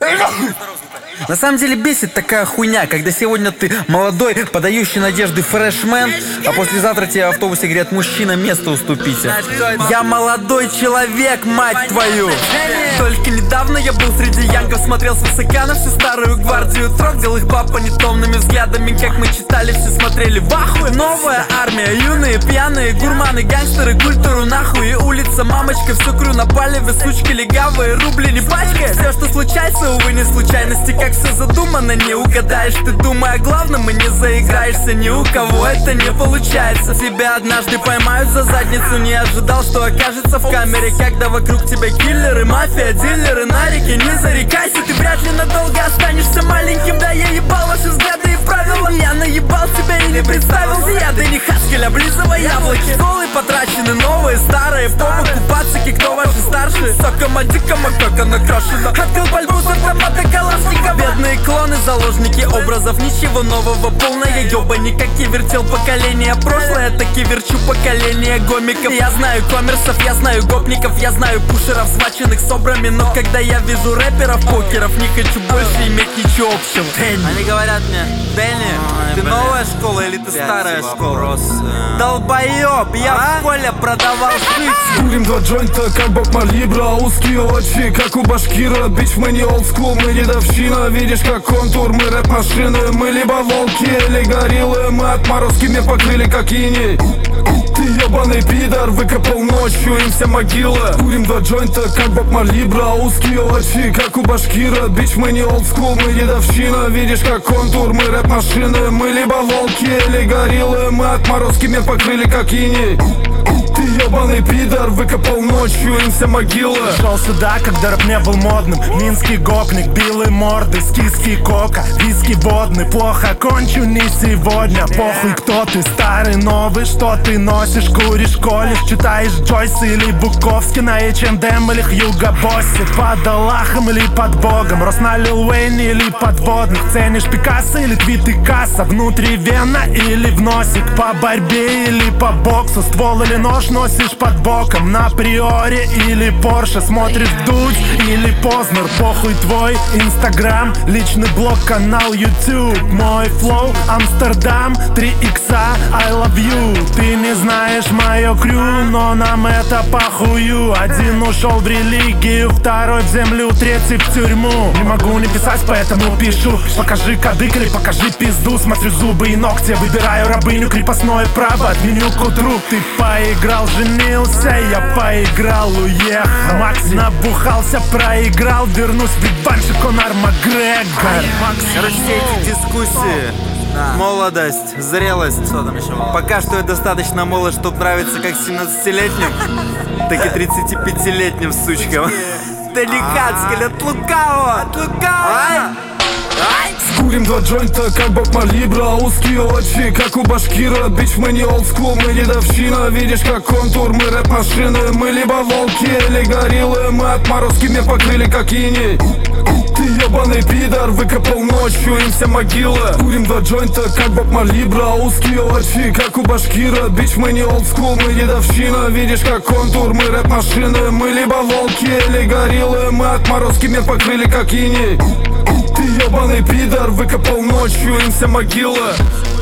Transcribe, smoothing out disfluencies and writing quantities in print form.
На самом деле бесит такая хуйня, когда сегодня ты молодой, подающий надежды фрешмен, а послезавтра тебе в автобусе говорят: мужчина, место уступите. Я молодой человек, мать твою. Только недавно я был среди янков, смотрел свысока на всю старую гвардию, трогал их баб понятомными взглядами, как мы читали, все смотрели в ахуе. Новая армия, юные, пьяные, гурманы, гангстеры, культуру нахуй. И улица, мамочка, всю крю напали, вы сучки легавые, рубли не пачкая. Все, что случается, увы, не случайности, как все задумано, не угадаешь. Ты думай о главном и не заиграешься, ни у кого это не получается. Тебя однажды поймают за задницу, не ожидал, что окажется в камере, когда вокруг тебя киллеры, мафия, дилеры, нарики. Не зарекайся, ты вряд ли надолго останешься маленьким. Да, я ебал ваши взгляды и правила, я наебал себя и не представился. Я Дэнни Хаскель, облизывая яблоки. Школы потрачены, новые, старые, в побоку пацаки, кто ваши старшие? Соком одиком, а как она крашена. Открыл пальбу с автомата Калашникова. Бедные клоны, заложники образов, ничего нового, полная ёбани. Как и вертел поколение прошлое, так и верчу поколение гомиков. Я знаю коммерсов, я знаю гопников, я знаю пушеров, схваченных с обрами. Но когда я вижу рэперов, покеров, не хочу больше иметь ничего общего. Они говорят мне: Дэнни, ты новая школа или ты старая школа? Долбоёб, я в школе продавал шить. Курим два джойнта, как Боб Марли, бра, узкие очи, как у башкира. Бич, мы не олдскул, мы дедовщина. Видишь, как контур, мы рэп-машины. Мы либо волки, или гориллы. Мы отморозки мне покрыли, как иней. Ты ебаный пидор, выкопал ночью, им вся могила. Курим два джойнта, как Боб Марли, бра, узкие очи, как у башкира. Бич, мы не олдскул, мы дедовщина. Видишь, как контур, мы рэп-машины. Мы либо волки, или гориллы. Мы отморозки мне покрыли, как иней. Ты ебаный пидор, выкопал ночью, им вся могила. Шел сюда, когда рэп не был модным. Минский гопник, белые морды, скиски, кока, виски водный. Плохо кончу не сегодня. Похуй, кто ты, старый, новый, что ты носишь, куришь, колешь, читаешь Джойс или Буковский на H&M или Хьюго Босси. Под Аллахом или под Богом, рос на Лил Уэйне или подводных. Ценишь Пикассо или твиты касса, внутривенно или в носик. По борьбе или по боксу, ствол или нож носишь под боком. На Приоре или Порше, смотришь Дудь или Познер. Похуй твой Инстаграм, личный блог, канал YouTube. Мой флоу, Амстердам, 3 икса, I love you. Ты не знаешь мое крю, но нам это похую. Один ушел в религию, второй в землю, третий в тюрьму. Не могу не писать, поэтому пишу. Покажи кадык или покажи пизду. Смотрю зубы и ногти, выбираю рабыню, крепостное право, отменю к утру. Ты поиграл, женился, я поиграл, уехал. Макс набухался, проиграл, вернусь в реванш, Конор Макгрегор. Короче, все эти дискуссии, молодость, зрелость. Пока что я достаточно молод, чтобы нравиться как 17-летним, так и 35-летним сучкам. Дэнни Хаскель, от лукавого, от лукавого. Курим два джойнта, как Боб Марли, бра, узкие очи, как у башкира. Бич, мы не олдскул, мы дедовщина. Видишь, как контур, мы рэп-машины. Мы либо волки, или гориллы. Мы отморозки мне покрыли, как иней. Ты ебаный пидор, выкопал ночью, им вся могила. Курим два джойнта, как Боб Марли, бра, узкие очи, как у башкира. Бич, мы не олдскул, мы дедовщина. Видишь, как контур, мы рэп-машины. Мы либо волки, или гориллы. Мы отморозки мне покрыли, как иней. Ты ебаный пидор, выкопал ночью, им вся могила.